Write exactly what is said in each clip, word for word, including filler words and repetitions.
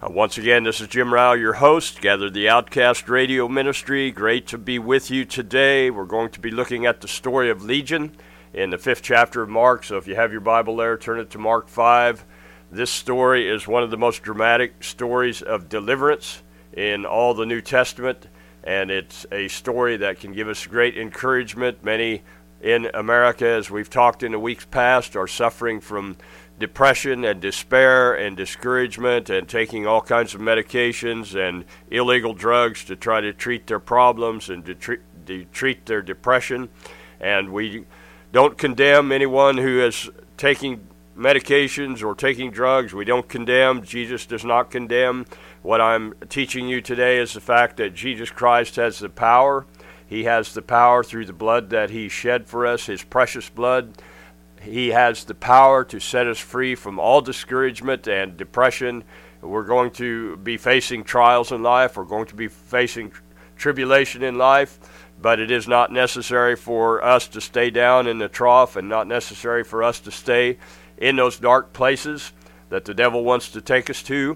Uh, once again, this is Jim Rao, your host, Gather the Outcast Radio Ministry. Great to be with you today. We're going to be looking at the story of Legion in the fifth chapter of Mark. So if you have your Bible there, turn it to Mark five. This story is one of the most dramatic stories of deliverance in all the New Testament, and it's a story that can give us great encouragement. Many in America, as we've talked in the weeks past, are suffering from depression and despair and discouragement and taking all kinds of medications and illegal drugs to try to treat their problems and to treat, to treat their depression. And we don't condemn anyone who is taking medications or taking drugs. We don't condemn. Jesus does not condemn. What I'm teaching you today is the fact that Jesus Christ has the power. He has the power through the blood that he shed for us, his precious blood. He has the power to set us free from all discouragement and depression. We're going to be facing trials in life. We're going to be facing tribulation in life, but it is not necessary for us to stay down in the trough and not necessary for us to stay in those dark places that the devil wants to take us to.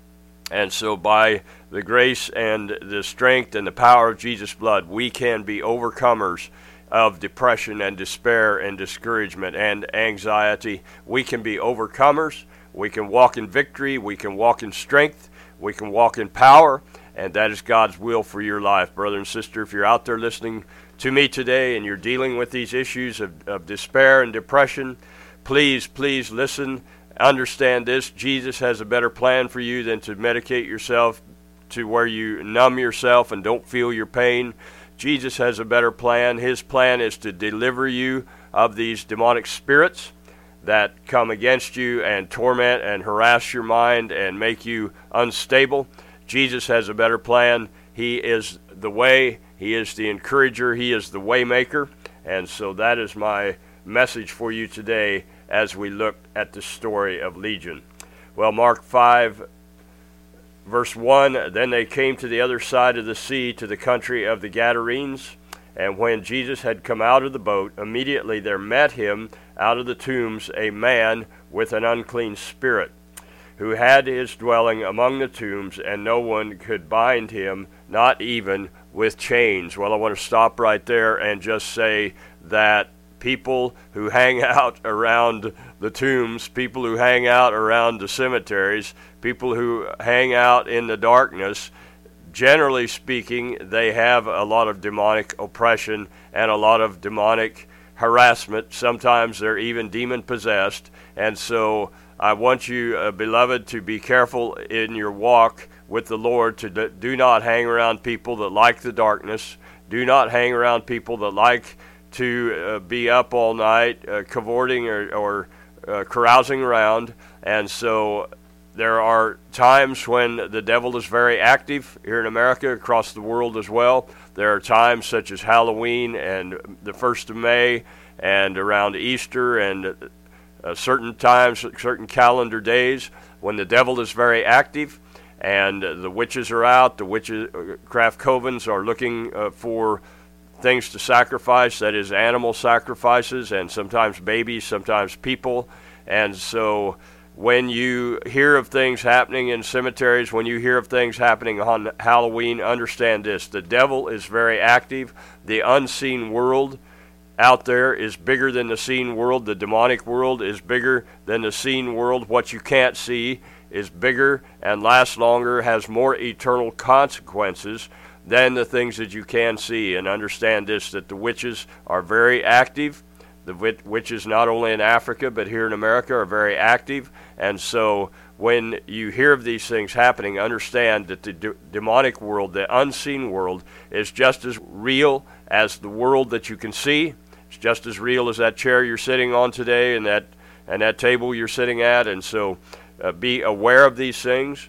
And so by the grace and the strength and the power of Jesus' blood, we can be overcomers of depression and despair and discouragement and anxiety. We can be overcomers. We can walk in victory. We can walk in strength. We can walk in power. And that is God's will for your life. Brother and sister, if you're out there listening to me today and you're dealing with these issues of, of despair and depression, please, please listen. Understand this. Jesus has a better plan for you than to medicate yourself to where you numb yourself and don't feel your pain. Jesus has a better plan. His plan is to deliver you of these demonic spirits that come against you and torment and harass your mind and make you unstable. Jesus has a better plan. He is the way. He is the encourager. He is the way maker. And so that is my message for you today as we look at the story of Legion. Well, Mark five, verse one, then they came to the other side of the sea, to the country of the Gadarenes. And when Jesus had come out of the boat, immediately there met him out of the tombs a man with an unclean spirit, who had his dwelling among the tombs, and no one could bind him, not even with chains. Well, I want to stop right there and just say that people who hang out around the tombs, people who hang out around the cemeteries, people who hang out in the darkness, generally speaking, they have a lot of demonic oppression and a lot of demonic harassment. Sometimes they're even demon-possessed. And so I want you, uh, beloved, to be careful in your walk with the Lord, to d- do not hang around people that like the darkness. Do not hang around people that like to uh, be up all night, uh, cavorting or, or uh, carousing around. And so there are times when the devil is very active here in America, across the world as well. There are times such as Halloween and the first of May and around Easter and uh, certain times, certain calendar days when the devil is very active and uh, the witches are out. The witchcraft covens are looking uh, for things to sacrifice, that is animal sacrifices, and sometimes babies, sometimes people. And so when you hear of things happening in cemeteries, when you hear of things happening on Halloween, understand this: the devil is very active. The unseen world out there is bigger than the seen world. The demonic world is bigger than the seen world. What you can't see is bigger and lasts longer, has more eternal consequences than the things that you can see. And understand this, that the witches are very active. The witches not only in Africa but here in America are very active. And so when you hear of these things happening, understand that the de- demonic world, the unseen world, is just as real as the world that you can see. It's just as real as that chair you're sitting on today and that and that table you're sitting at. And so uh, be aware of these things.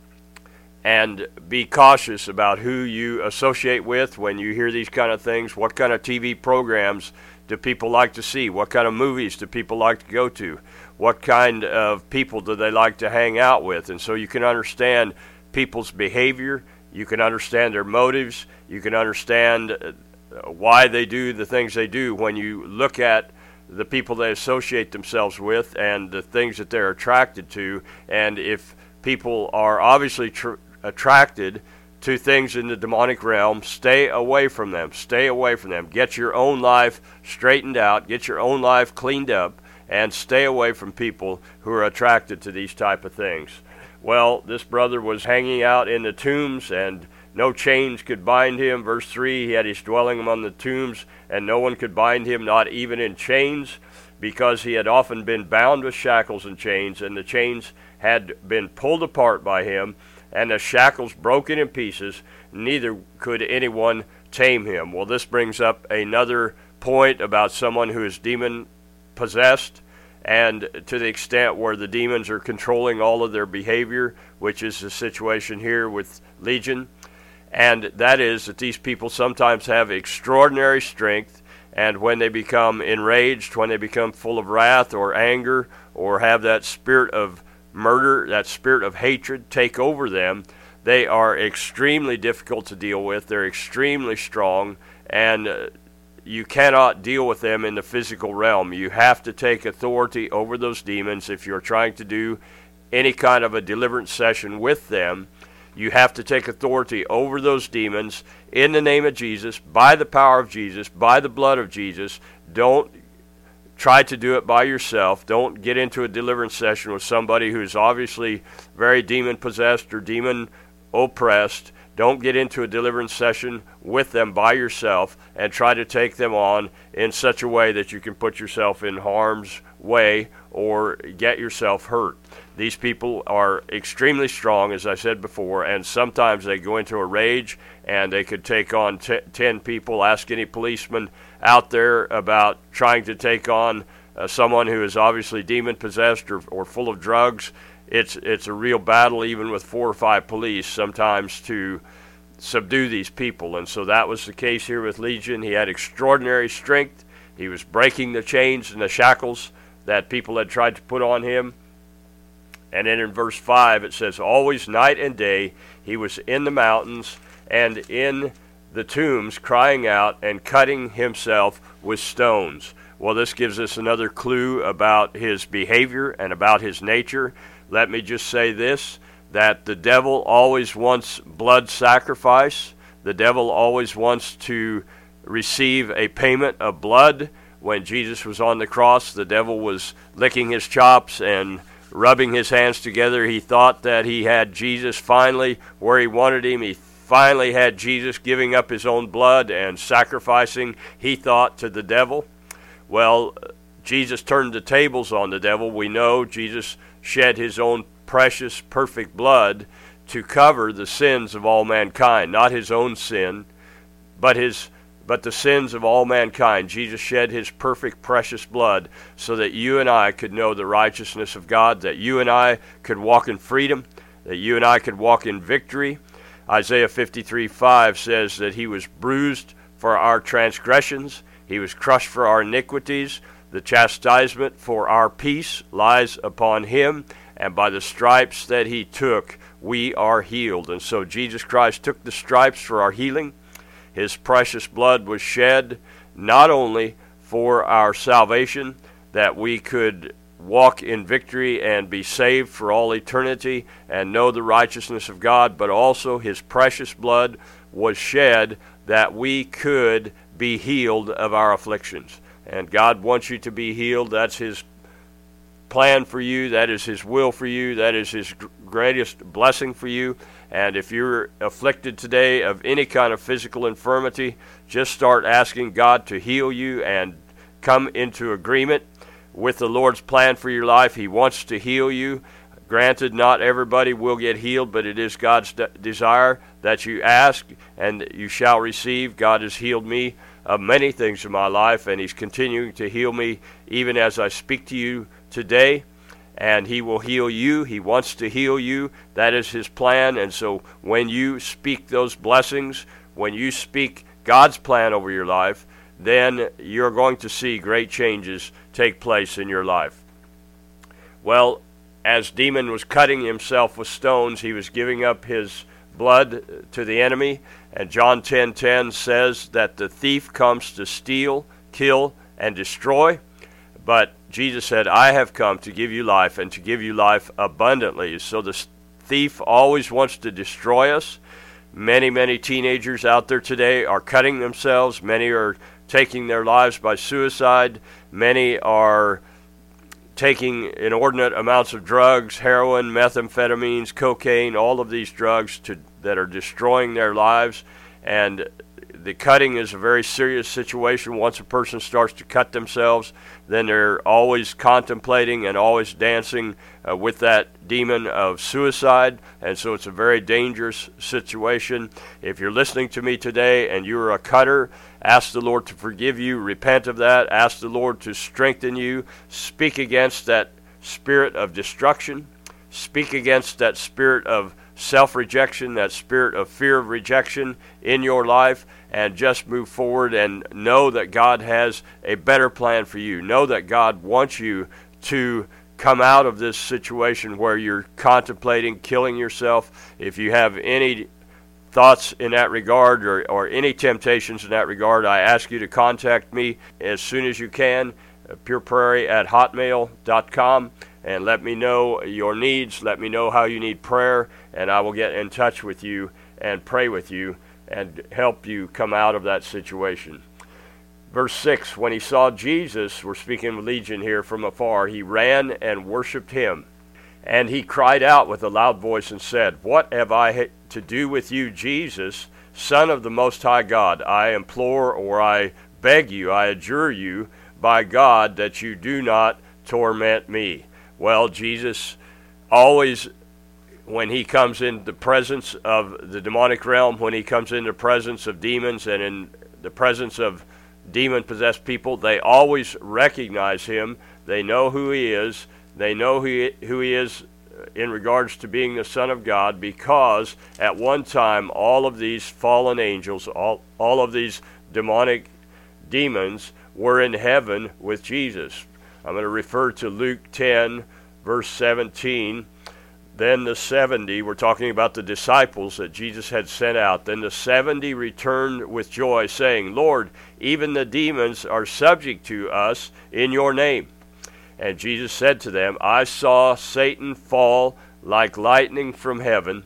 And be cautious about who you associate with when you hear these kind of things. What kind of T V programs do people like to see? What kind of movies do people like to go to? What kind of people do they like to hang out with? And so you can understand people's behavior. You can understand their motives. You can understand why they do the things they do when you look at the people they associate themselves with and the things that they're attracted to. And if people are obviously tr- attracted to things in the demonic realm. Stay away from them. Stay away from them. Get your own life straightened out. Get your own life cleaned up, and stay away from people who are attracted to these type of things. Well, this brother was hanging out in the tombs, and no chains could bind him. Verse three, he had his dwelling among the tombs, and no one could bind him, not even in chains, because he had often been bound with shackles and chains, and the chains had been pulled apart by him, and the shackles broken in pieces. Neither could anyone tame him. Well, this brings up another point about someone who is demon-possessed, and to the extent where the demons are controlling all of their behavior, which is the situation here with Legion. And that is that these people sometimes have extraordinary strength, and when they become enraged, when they become full of wrath or anger, or have that spirit of murder, that spirit of hatred take over them, they are extremely difficult to deal with. They're extremely strong, and uh, you cannot deal with them in the physical realm. You have to take authority over those demons if you're trying to do any kind of a deliverance session with them. You have to take authority over those demons in the name of Jesus, by the power of Jesus, by the blood of Jesus. Don't try to do it by yourself. Don't get into a deliverance session with somebody who's obviously very demon-possessed or demon-oppressed. Don't get into a deliverance session with them by yourself and try to take them on in such a way that you can put yourself in harm's way or get yourself hurt. These people are extremely strong, as I said before, and sometimes they go into a rage and they could take on t- ten people. Ask any policeman out there about trying to take on uh, someone who is obviously demon-possessed or, or full of drugs. It's it's a real battle, even with four or five police, sometimes to subdue these people. And so that was the case here with Legion. He had extraordinary strength. He was breaking the chains and the shackles that people had tried to put on him. And then in verse five it says, always night and day he was in the mountains and in the tombs, crying out and cutting himself with stones. Well, this gives us another clue about his behavior and about his nature. Let me just say this, that the devil always wants blood sacrifice. The devil always wants to receive a payment of blood. When Jesus was on the cross, the devil was licking his chops and rubbing his hands together. He thought that he had Jesus finally where he wanted him. He finally had Jesus giving up his own blood and sacrificing, he thought, to the devil. Well, Jesus turned the tables on the devil. We know Jesus shed his own precious, perfect blood to cover the sins of all mankind. Not his own sin, but his but the sins of all mankind. Jesus shed his perfect, precious blood so that you and I could know the righteousness of God, that you and I could walk in freedom, that you and I could walk in victory. Isaiah fifty-three five says that he was bruised for our transgressions, he was crushed for our iniquities. The chastisement for our peace lies upon him, and by the stripes that he took, we are healed. And so Jesus Christ took the stripes for our healing. His precious blood was shed not only for our salvation, that we could walk in victory and be saved for all eternity and know the righteousness of God, but also his precious blood was shed that we could be healed of our afflictions. And God wants you to be healed. That's his plan for you. That is his will for you. That is his greatest blessing for you. And if you're afflicted today of any kind of physical infirmity, just start asking God to heal you and come into agreement with the Lord's plan for your life. He wants to heal you. Granted, not everybody will get healed, but it is God's de- desire that you ask and you shall receive. God has healed me of many things in my life, and he's continuing to heal me even as I speak to you today. And he will heal you. He wants to heal you. That is his plan. And so when you speak those blessings, when you speak God's plan over your life, then you're going to see great changes take place in your life. Well, as Demon was cutting himself with stones, he was giving up his blood to the enemy. And John ten ten says that the thief comes to steal, kill, and destroy. But Jesus said, I have come to give you life and to give you life abundantly. So the thief always wants to destroy us. Many, many teenagers out there today are cutting themselves. Many are taking their lives by suicide. Many are taking inordinate amounts of drugs, heroin, methamphetamines, cocaine, all of these drugs to, that are destroying their lives. And the cutting is a very serious situation. Once a person starts to cut themselves, then they're always contemplating and always dancing uh, with that demon of suicide. And so it's a very dangerous situation. If you're listening to me today and you're a cutter, ask the Lord to forgive you. Repent of that. Ask the Lord to strengthen you. Speak against that spirit of destruction. Speak against that spirit of self-rejection, that spirit of fear of rejection in your life, and just move forward and know that God has a better plan for you. Know that God wants you to come out of this situation where you're contemplating killing yourself. If you have any thoughts in that regard or, or any temptations in that regard, I ask you to contact me as soon as you can, pureprairie at hotmail dot com. And let me know your needs. Let me know how you need prayer, and I will get in touch with you and pray with you and help you come out of that situation. Verse six, when he saw Jesus, we're speaking of Legion here, from afar, he ran and worshipped him. And he cried out with a loud voice and said, "What have I to do with you, Jesus, Son of the Most High God? I implore, or I beg you, I adjure you, by God, that you do not torment me." Well, Jesus always, when he comes in the presence of the demonic realm, when he comes in the presence of demons and in the presence of demon-possessed people, they always recognize him. They know who he is. They know who he, who he is in regards to being the Son of God, because at one time all of these fallen angels, all, all of these demonic demons were in heaven with Jesus. I'm going to refer to Luke ten, verse seventeen. Then the seventy, we're talking about the disciples that Jesus had sent out. Then the seventy returned with joy, saying, "Lord, even the demons are subject to us in your name." And Jesus said to them, "I saw Satan fall like lightning from heaven.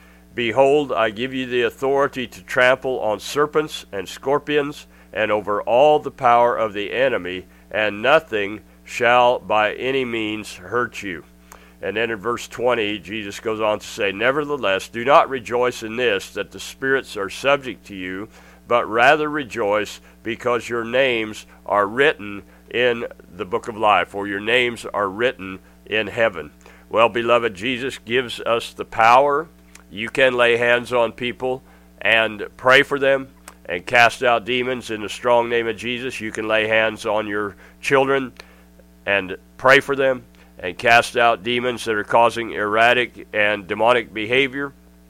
Behold, I give you the authority to trample on serpents and scorpions, and over all the power of the enemy, and nothing shall by any means hurt you." And then in verse twenty, Jesus goes on to say, "Nevertheless, do not rejoice in this, that the spirits are subject to you, but rather rejoice because your names are written in the book of life," or your names are written in heaven. Well, beloved, Jesus gives us the power. You can lay hands on people and pray for them and cast out demons in the strong name of Jesus. You can lay hands on your children and pray for them and cast out demons that are causing erratic and demonic behavior.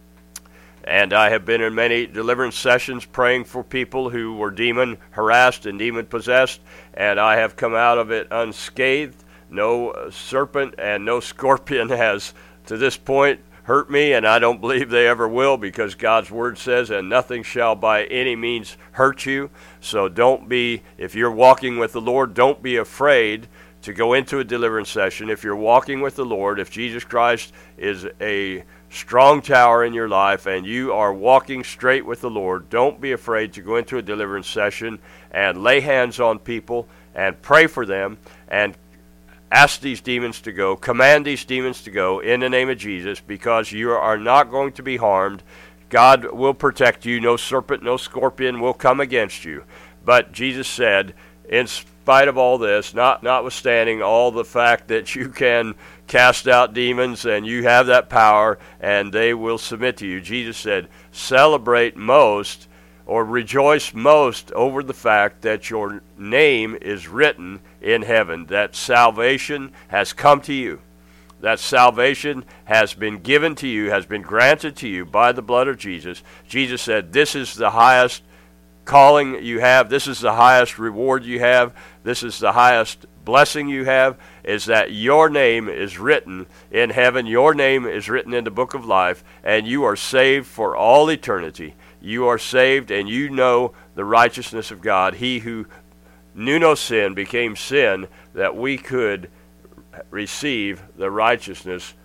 And I have been in many deliverance sessions praying for people who were demon harassed and demon possessed, and I have come out of it unscathed. No serpent and no scorpion has to this point hurt me, and I don't believe they ever will, because God's word says, "And nothing shall by any means hurt you." So don't be, if you're walking with the Lord, don't be afraid to go into a deliverance session. If you're walking with the Lord, if Jesus Christ is a strong tower in your life and you are walking straight with the Lord, don't be afraid to go into a deliverance session and lay hands on people and pray for them and ask these demons to go, command these demons to go in the name of Jesus, because you are not going to be harmed. God will protect you. No serpent, no scorpion will come against you. But Jesus said, in spite of all this, not notwithstanding all the fact that you can cast out demons and you have that power and they will submit to you, Jesus said, celebrate most or rejoice most over the fact that your name is written in heaven, that salvation has come to you, that salvation has been given to you, has been granted to you by the blood of Jesus. Jesus said, this is the highest calling you have, this is the highest reward you have, this is the highest blessing you have, is that your name is written in heaven, your name is written in the book of life, and you are saved for all eternity. You are saved and you know the righteousness of God. He who knew no sin became sin that we could receive the righteousness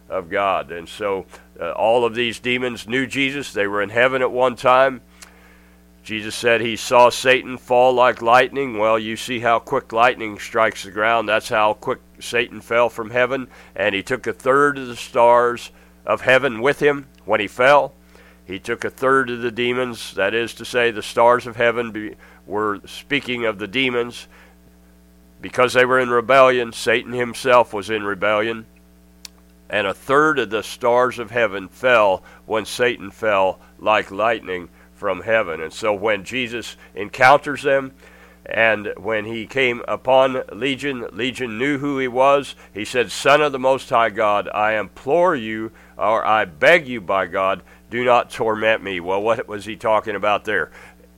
of God. And so uh, all of these demons knew Jesus. They were in heaven at one time. Jesus said he saw Satan fall like lightning. Well, you see how quick lightning strikes the ground. That's how quick Satan fell from heaven. And he took a third of the stars of heaven with him when he fell. He took a third of the demons. That is to say, the stars of heaven be, were speaking of the demons. Because they were in rebellion, Satan himself was in rebellion. And a third of the stars of heaven fell when Satan fell like lightning from heaven. And so when Jesus encounters them, and when he came upon Legion, Legion knew who he was. He said, "Son of the Most High God, I implore you, or I beg you by God, do not torment me." Well, what was he talking about there?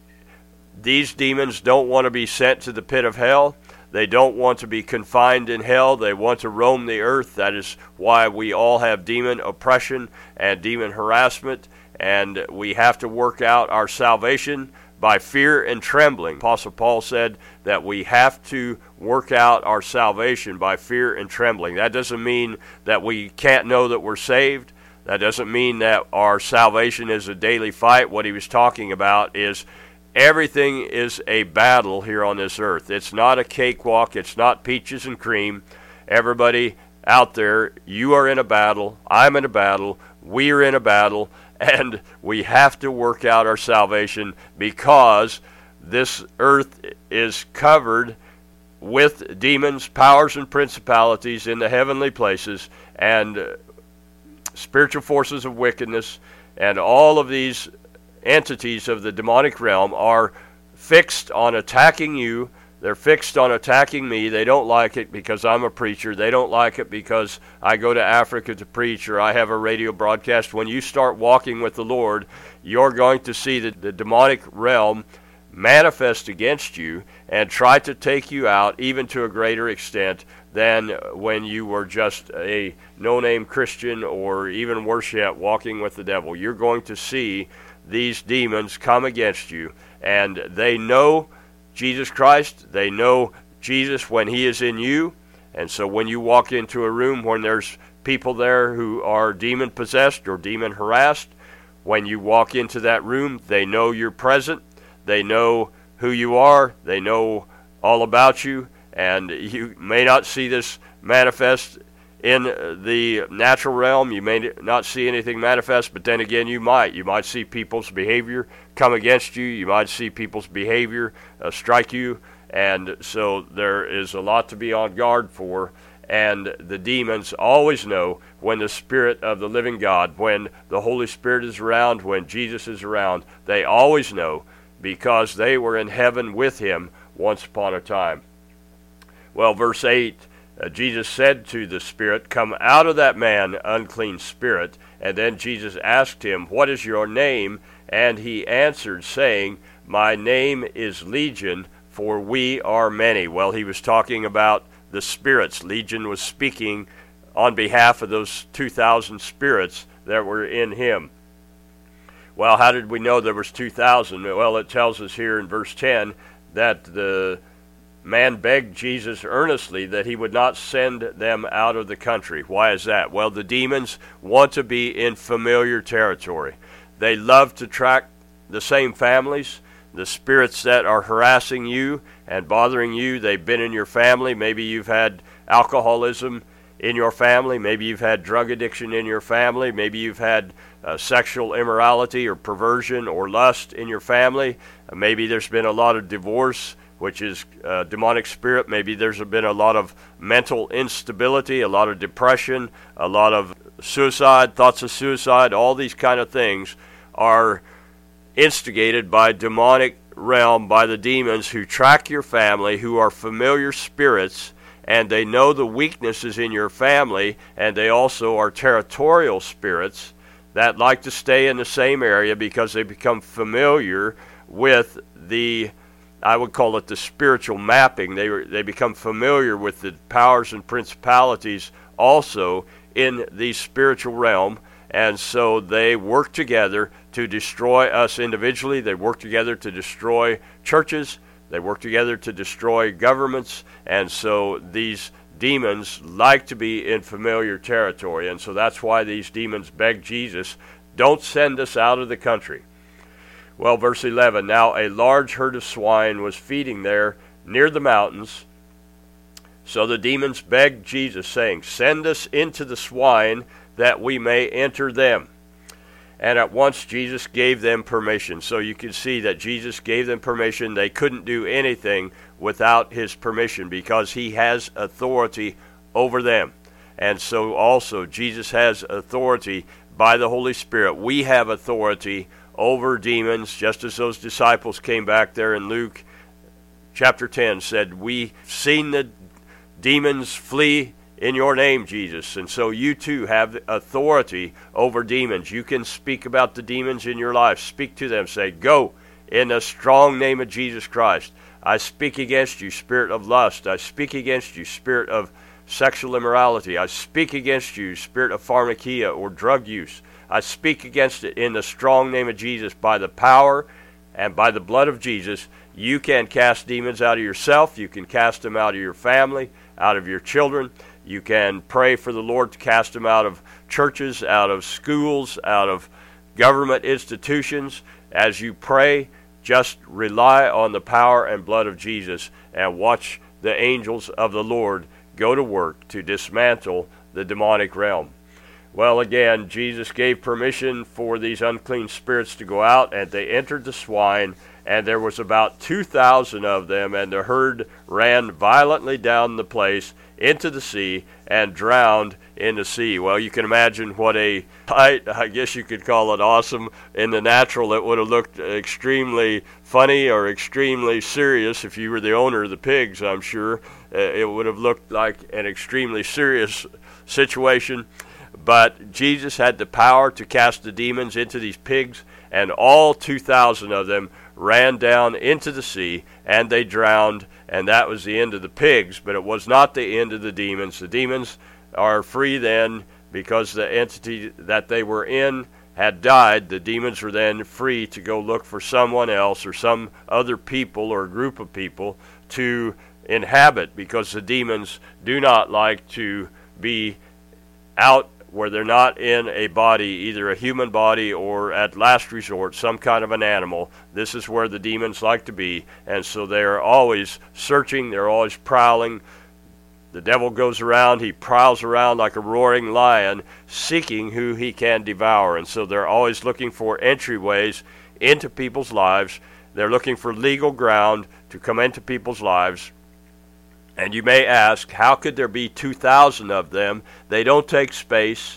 These demons don't want to be sent to the pit of hell. They don't want to be confined in hell. They want to roam the earth. That is why we all have demon oppression and demon harassment. And we have to work out our salvation by fear and trembling. Apostle Paul said that we have to work out our salvation by fear and trembling. That doesn't mean that we can't know that we're saved. That doesn't mean that our salvation is a daily fight. What he was talking about is everything is a battle here on this earth. It's not a cakewalk. It's not peaches and cream. Everybody out there, you are in a battle. I'm in a battle. We are in a battle. And we have to work out our salvation because this earth is covered with demons, powers, and principalities in the heavenly places, and uh, spiritual forces of wickedness, and all of these entities of the demonic realm are fixed on attacking you. They're fixed on attacking me. They don't like it because I'm a preacher. They don't like it because I go to Africa to preach or I have a radio broadcast. When you start walking with the Lord, you're going to see the, the demonic realm manifest against you and try to take you out even to a greater extent than when you were just a no-name Christian, or even worse yet, walking with the devil. You're going to see these demons come against you, and they know Jesus Christ. They know Jesus when he is in you. And so when you walk into a room when there's people there who are demon possessed or demon harassed, when you walk into that room, they know you're present. They know who you are. They know all about you. And you may not see this manifest in the natural realm. You may not see anything manifest, but then again, you might. You might see people's behavior come against you. You might see people's behavior uh, strike you. And so there is a lot to be on guard for. And the demons always know when the Spirit of the living God, when the Holy Spirit is around, when Jesus is around, they always know because they were in heaven with him once upon a time. Well, verse eight, uh, Jesus said to the spirit, "Come out of that man, unclean spirit." And then Jesus asked him, "What is your name?" And he answered, saying, "My name is Legion, for we are many." Well, he was talking about the spirits. Legion was speaking on behalf of those two thousand spirits that were in him. Well, how did we know there was two thousand? Well, it tells us here in verse ten that the man begged Jesus earnestly that he would not send them out of the country. Why is that? Well, the demons want to be in familiar territory. They love to track the same families. The spirits that are harassing you and bothering you, they've been in your family. Maybe you've had alcoholism in your family. Maybe you've had drug addiction in your family. Maybe you've had uh, sexual immorality or perversion or lust in your family. Uh, maybe there's been a lot of divorce, which is a demonic spirit. Maybe there's been a lot of mental instability, a lot of depression, a lot of suicide, thoughts of suicide. All these kind of things are instigated by demonic realm, by the demons who track your family, who are familiar spirits, and they know the weaknesses in your family, and they also are territorial spirits that like to stay in the same area because they become familiar with the, I would call it the spiritual mapping. They they become familiar with the powers and principalities also in the spiritual realm, and so they work together to destroy us individually. They work together to destroy churches. They work together to destroy governments. And so these demons like to be in familiar territory, and so that's why these demons begged Jesus, don't send us out of the country. Well, verse eleven, now a large herd of swine was feeding there near the mountains. So the demons begged Jesus, saying, send us into the swine that we may enter them. And at once Jesus gave them permission. So you can see that Jesus gave them permission. They couldn't do anything without his permission because he has authority over them. And so also Jesus has authority by the Holy Spirit. We have authority over demons, just as those disciples came back there in Luke chapter ten, said, we've seen the demons flee in your name, Jesus. And so you too have authority over demons. You can speak about the demons in your life. Speak to them. Say, go in the strong name of Jesus Christ. I speak against you, spirit of lust. I speak against you, spirit of sexual immorality. I speak against you, spirit of pharmakia or drug use. I speak against it in the strong name of Jesus. By the power and by the blood of Jesus, you can cast demons out of yourself. You can cast them out of your family, out of your children. You can pray for the Lord to cast them out of churches, out of schools, out of government institutions. As you pray, just rely on the power and blood of Jesus and watch the angels of the Lord go to work to dismantle the demonic realm. Well, again, Jesus gave permission for these unclean spirits to go out, and they entered the swine, and there was about two thousand of them, and the herd ran violently down the place into the sea and drowned in the sea. Well, you can imagine what a sight, I guess you could call it awesome. In the natural, it would have looked extremely funny or extremely serious. If you were the owner of the pigs, I'm sure uh, it would have looked like an extremely serious situation. But Jesus had the power to cast the demons into these pigs, and all two thousand of them ran down into the sea, and they drowned, and that was the end of the pigs, but it was not the end of the demons. The demons are free then because the entity that they were in had died. The demons were then free to go look for someone else or some other people or group of people to inhabit, because the demons do not like to be out where they're not in a body, either a human body or at last resort some kind of an animal. This is where the demons like to be, and so they're always searching, they're always prowling. The devil goes around, he prowls around like a roaring lion, seeking who he can devour, and so they're always looking for entryways into people's lives. They're looking for legal ground to come into people's lives. And you may ask, how could there be two thousand of them? They don't take space.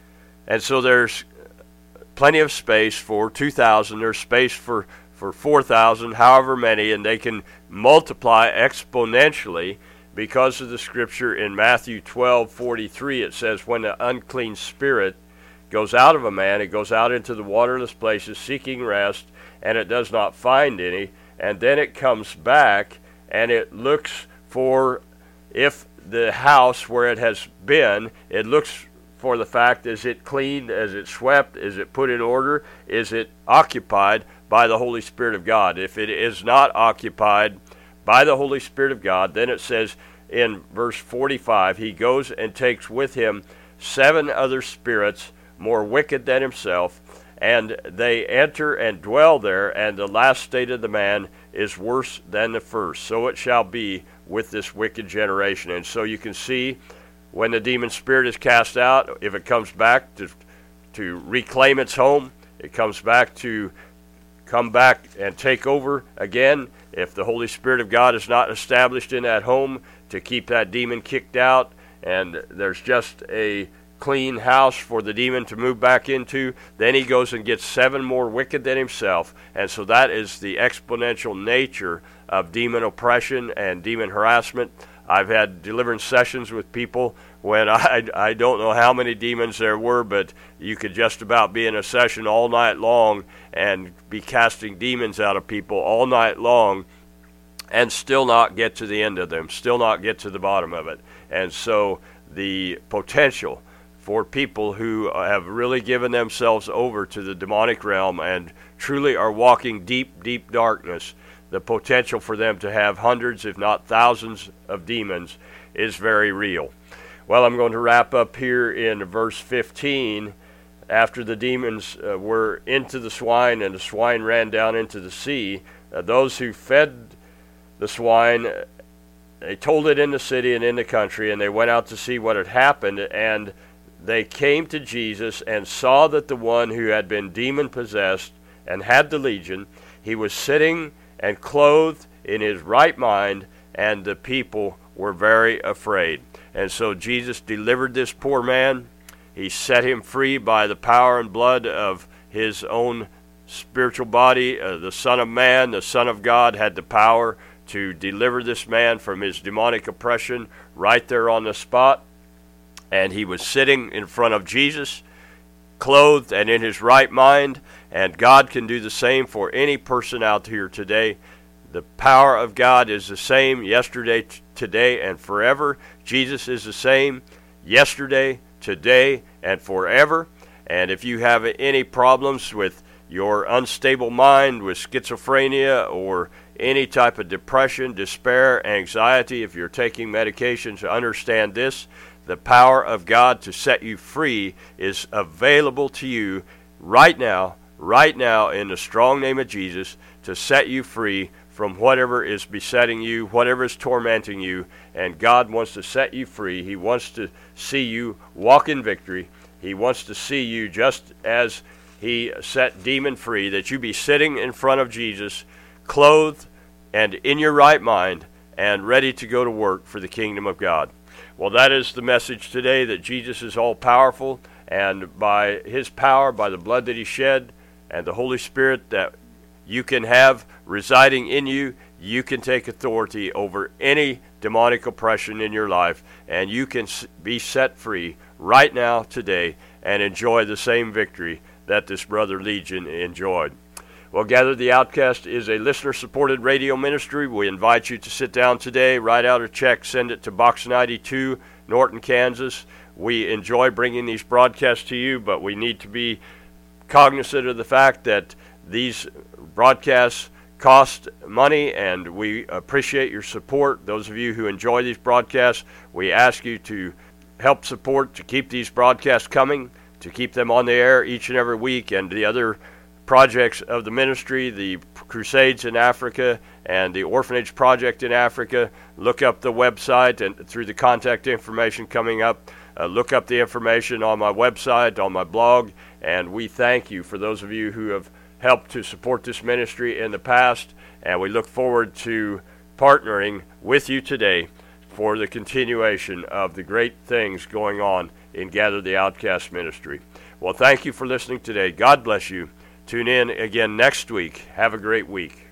And so there's plenty of space for two thousand. There's space for, for four thousand, however many, and they can multiply exponentially because of the scripture in Matthew twelve forty-three. It says, when the unclean spirit goes out of a man, it goes out into the waterless places seeking rest, and it does not find any. And then it comes back, and it looks for if the house where it has been, it looks for the fact, is it cleaned, is it swept, is it put in order, is it occupied by the Holy Spirit of God. If it is not occupied by the Holy Spirit of God, then it says in verse forty-five, he goes and takes with him seven other spirits more wicked than himself, and they enter and dwell there, and the last state of the man is worse than the first. So it shall be with this wicked generation. And so you can see when the demon spirit is cast out, if it comes back to to reclaim its home, it comes back to come back and take over again. If the Holy Spirit of God is not established in that home to keep that demon kicked out, and there's just a clean house for the demon to move back into, then he goes and gets seven more wicked than himself. And so that is the exponential nature of demon oppression and demon harassment. I've had deliverance sessions with people when I, I don't know how many demons there were, but you could just about be in a session all night long and be casting demons out of people all night long and still not get to the end of them, still not get to the bottom of it. And so the potential for people who have really given themselves over to the demonic realm and truly are walking deep, deep darkness, the potential for them to have hundreds, if not thousands, of demons is very real. Well, I'm going to wrap up here in verse fifteen. After the demons uh, were into the swine and the swine ran down into the sea, uh, those who fed the swine, uh, they told it in the city and in the country, and they went out to see what had happened, and they came to Jesus and saw that the one who had been demon-possessed and had the legion, he was sitting and clothed in his right mind, and the people were very afraid. And so Jesus delivered this poor man. He set him free by the power and blood of his own spiritual body. Uh, the Son of Man, the Son of God, had the power to deliver this man from his demonic oppression right there on the spot. And he was sitting in front of Jesus, clothed and in his right mind. And God can do the same for any person out here today. The power of God is the same yesterday, t- today, and forever. Jesus is the same yesterday, today, and forever. And if you have any problems with your unstable mind, with schizophrenia, or any type of depression, despair, anxiety, if you're taking medications, understand this: the power of God to set you free is available to you right now, right now, in the strong name of Jesus, to set you free from whatever is besetting you, whatever is tormenting you. And God wants to set you free. He wants to see you walk in victory. He wants to see you just as he set demon free, that you be sitting in front of Jesus, clothed and in your right mind, and ready to go to work for the kingdom of God. Well, that is the message today, that Jesus is all-powerful, and by his power, by the blood that he shed, and the Holy Spirit that you can have residing in you, you can take authority over any demonic oppression in your life, and you can be set free right now, today, and enjoy the same victory that this brother Legion enjoyed. Well, Gather the Outcast is a listener-supported radio ministry. We invite you to sit down today, write out a check, send it to Box ninety-two, Norton, Kansas. We enjoy bringing these broadcasts to you, but we need to be cognizant of the fact that these broadcasts cost money, and we appreciate your support. Those of you who enjoy these broadcasts, we ask you to help support, to keep these broadcasts coming, to keep them on the air each and every week, and the other projects of the ministry, the Crusades in Africa and the Orphanage Project in Africa. Look up the website, and through the contact information coming up, uh, look up the information on my website, on my blog, and we thank you for those of you who have helped to support this ministry in the past, and we look forward to partnering with you today for the continuation of the great things going on in Gather the Outcast ministry. Well, thank you for listening today. God bless you. Tune in again next week. Have a great week.